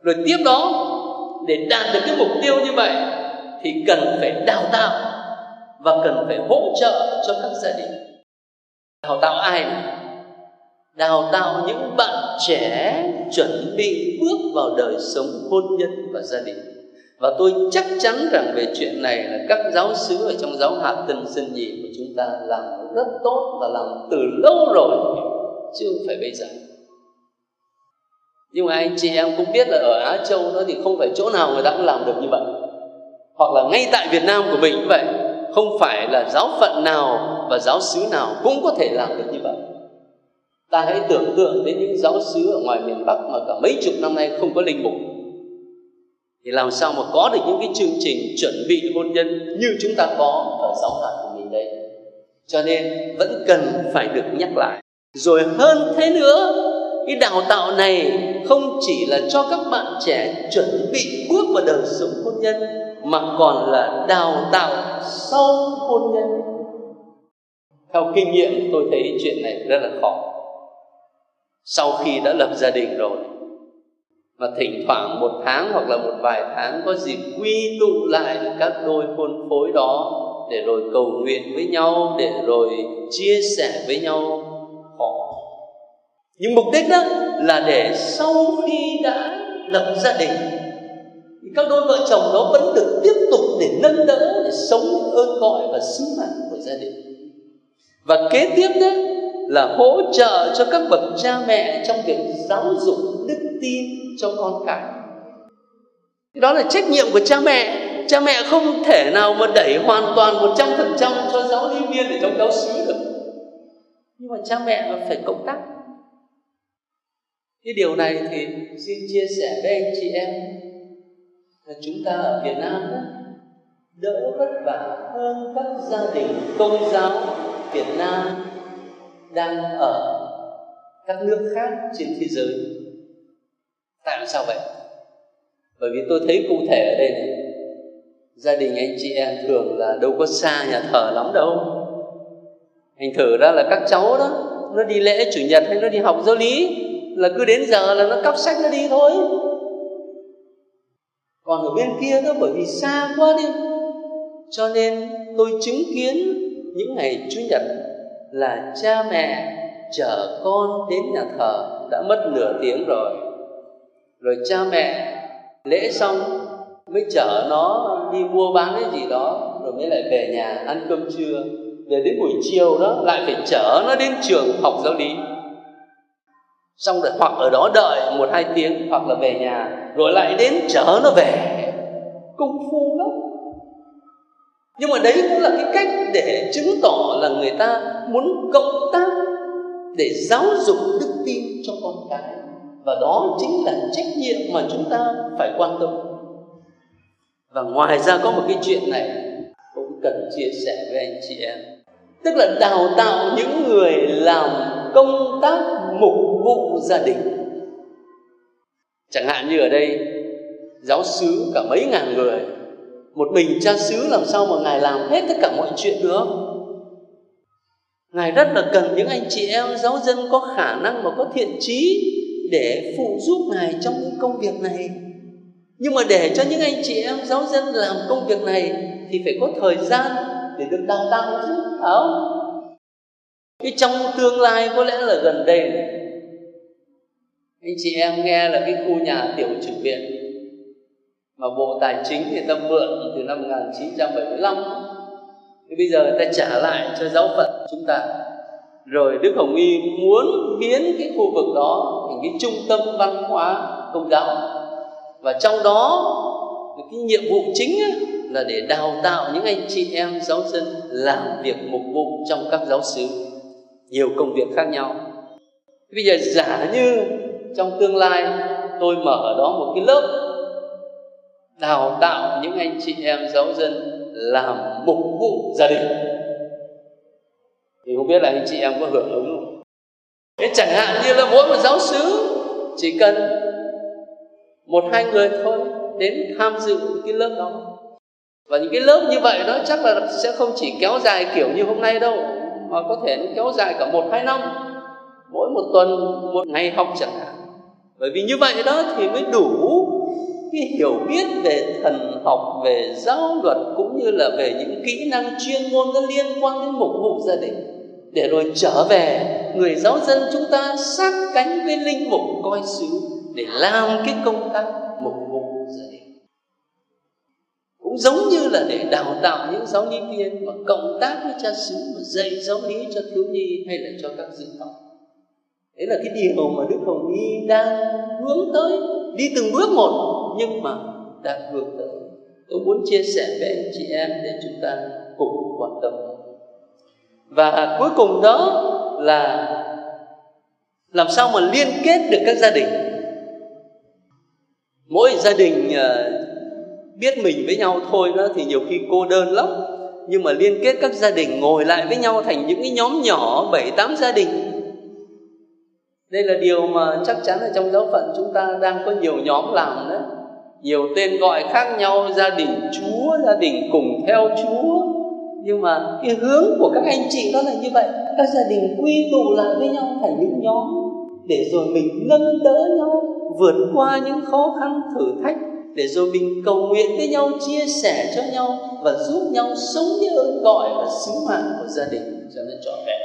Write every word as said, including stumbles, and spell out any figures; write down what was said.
Rồi tiếp đó, để đạt được cái mục tiêu như vậy thì cần phải đào tạo và cần phải hỗ trợ cho các gia đình. Đào tạo ai này? Đào tạo những bạn trẻ chuẩn bị bước vào đời sống hôn nhân và gia đình. Và tôi chắc chắn rằng về chuyện này là các giáo xứ ở trong giáo hạt Tân Sơn Nhì của chúng ta làm rất tốt và làm từ lâu rồi, chứ không phải bây giờ. Nhưng mà anh chị em cũng biết là ở Á Châu đó thì không phải chỗ nào người ta cũng làm được như vậy. Hoặc là ngay tại Việt Nam của mình cũng vậy, không phải là giáo phận nào và giáo xứ nào cũng có thể làm được như vậy. Ta hãy tưởng tượng đến những giáo xứ ở ngoài miền Bắc mà cả mấy chục năm nay không có linh mục, thì làm sao mà có được những cái chương trình chuẩn bị hôn nhân như chúng ta có ở giáo hạt của mình đây. Cho nên vẫn cần phải được nhắc lại. Rồi hơn thế nữa, cái đào tạo này không chỉ là cho các bạn trẻ chuẩn bị bước vào đời sống hôn nhân, mà còn là đào tạo sau hôn nhân. Theo kinh nghiệm tôi thấy chuyện này rất là khó. Sau khi đã lập gia đình rồi, mà thỉnh thoảng một tháng hoặc là một vài tháng có dịp quy tụ lại các đôi hôn phối đó để rồi cầu nguyện với nhau, để rồi chia sẻ với nhau, khó. Nhưng mục đích đó là để sau khi đã lập gia đình thì các đôi vợ chồng đó vẫn được tiếp tục để nâng đỡ, để sống ơn gọi và sứ mạng của gia đình. Và kế tiếp đấy là hỗ trợ cho các bậc cha mẹ trong việc giáo dục đức tin cho con cái. Đó là trách nhiệm của cha mẹ. Cha mẹ không thể nào mà đẩy hoàn toàn một trăm phần trăm cho giáo lý viên ở trong giáo xứ được. Nhưng mà cha mẹ phải cộng tác. Cái điều này thì xin chia sẻ với anh chị em là chúng ta ở Việt Nam đó, đỡ vất vả hơn các gia đình công giáo Việt Nam đang ở các nước khác trên thế giới. Tại sao vậy? Bởi vì tôi thấy cụ thể ở đây này, gia đình anh chị em thường là đâu có xa nhà thờ lắm đâu. Thành thử ra là các cháu đó, nó đi lễ chủ nhật hay nó đi học giáo lý là cứ đến giờ là nó cắp sách nó đi thôi. Còn ở bên kia đó, bởi vì xa quá đi, cho nên tôi chứng kiến những ngày Chủ nhật là cha mẹ chở con đến nhà thờ đã mất nửa tiếng rồi. Rồi cha mẹ lễ xong mới chở nó đi mua bán cái gì đó, rồi mới lại về nhà ăn cơm trưa. Để đến buổi chiều đó lại phải chở nó đến trường học giáo lý. Xong rồi hoặc ở đó đợi một hai tiếng, hoặc là về nhà rồi lại đến chở nó về. Công phu lắm. Nhưng mà đấy cũng là cái cách để chứng tỏ là người ta muốn cộng tác để giáo dục đức tin cho con cái. Và đó chính là trách nhiệm mà chúng ta phải quan tâm. Và ngoài ra có một cái chuyện này cũng cần chia sẻ với anh chị em. Tức là đào tạo những người làm công tác mục vụ gia đình. Chẳng hạn như ở đây giáo xứ cả mấy ngàn người, một mình cha xứ làm sao mà Ngài làm hết tất cả mọi chuyện được. Ngài rất là cần những anh chị em giáo dân có khả năng và có thiện chí để phụ giúp Ngài trong những công việc này. Nhưng mà để cho những anh chị em giáo dân làm công việc này thì phải có thời gian để được đào tạo chứ, phải không? Cái trong tương lai có lẽ là gần đây này, anh chị em nghe là cái khu nhà tiểu chủ viện mà Bộ Tài chính người ta mượn từ năm một nghìn chín trăm bảy mươi lăm, thì bây giờ người ta trả lại cho giáo phận chúng ta. Rồi Đức Hồng Y muốn biến cái khu vực đó thành cái trung tâm văn hóa công giáo. Và trong đó cái nhiệm vụ chính là để đào tạo những anh chị em giáo dân làm việc mục vụ trong các giáo xứ, nhiều công việc khác nhau. Bây giờ giả như trong tương lai tôi mở ở đó một cái lớp đào tạo những anh chị em giáo dân làm mục vụ gia đình, thì không biết là anh chị em có hưởng ứng không? Thế chẳng hạn như là mỗi một giáo xứ chỉ cần một hai người thôi đến tham dự cái lớp đó. Và những cái lớp như vậy đó chắc là sẽ không chỉ kéo dài kiểu như hôm nay đâu, mà có thể nó kéo dài cả một hai năm, mỗi một tuần một ngày học chẳng hạn. Bởi vì như vậy đó thì mới đủ cái hiểu biết về thần học, về giáo luật, cũng như là về những kỹ năng chuyên môn có liên quan đến mục vụ gia đình, để rồi trở về người giáo dân chúng ta sát cánh với linh mục coi xứ để làm cái công tác mục vụ gia đình. Cũng giống như là để đào tạo những giáo lý viên mà cộng tác với cha xứ mà dạy giáo lý cho thiếu nhi hay là cho các dự học. Đấy là cái điều mà Đức Hồng Y đang hướng tới, đi từng bước một nhưng mà đang hướng tới. Tôi muốn chia sẻ với anh chị em để chúng ta cùng quan tâm. Và cuối cùng đó là làm sao mà liên kết được các gia đình. Mỗi gia đình biết mình với nhau thôi đó thì nhiều khi cô đơn lắm. Nhưng mà liên kết các gia đình ngồi lại với nhau thành những cái nhóm nhỏ bảy tám gia đình. Đây là điều mà chắc chắn là trong giáo phận chúng ta đang có nhiều nhóm làm đó. Nhiều tên gọi khác nhau, gia đình Chúa, gia đình cùng theo Chúa. Nhưng mà cái hướng của các anh chị đó là như vậy. Các gia đình quy tụ lại với nhau thành những nhóm, để rồi mình nâng đỡ nhau vượt qua những khó khăn thử thách, để rồi mình cầu nguyện với nhau, chia sẻ cho nhau và giúp nhau sống cái ơn gọi và sứ mạng của gia đình cho nó trọn vẹn.